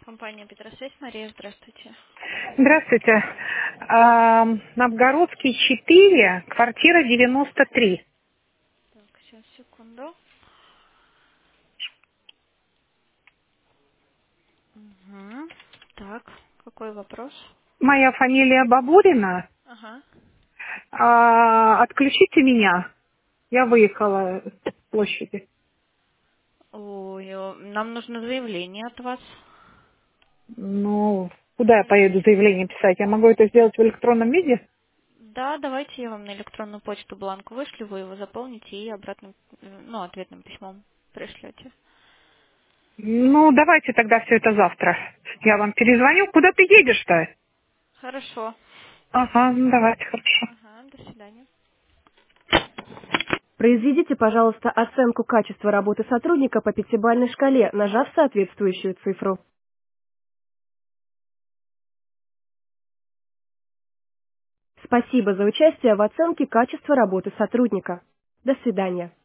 Компания Петросвязь. Мария, здравствуйте. Здравствуйте. Новгородский 4, квартира 93. Так, сейчас, секунду. Угу. Так, какой вопрос? Моя фамилия Бабурина. Ага. Отключите меня. Я выехала с площади. Ой, нам нужно заявление от вас. Ну, куда я поеду заявление писать? Я могу это сделать в электронном виде? Да, давайте я вам на электронную почту бланк вышлю, вы его заполните и обратным, ответным письмом пришлете. Ну, давайте тогда все это завтра. Я вам перезвоню. Куда ты едешь-то? Хорошо. Ага, ну давайте, хорошо. Ага, до свидания. Произведите, пожалуйста, оценку качества работы сотрудника по пятибалльной шкале, нажав соответствующую цифру. Спасибо за участие в оценке качества работы сотрудника. До свидания.